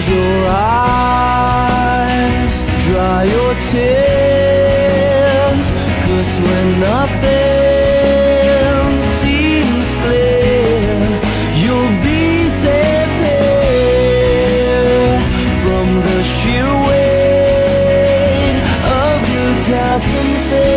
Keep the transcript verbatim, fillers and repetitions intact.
Close your eyes, dry your tears, 'cause when nothing seems clear, you'll be safe here from the sheer weight of your doubts and fears.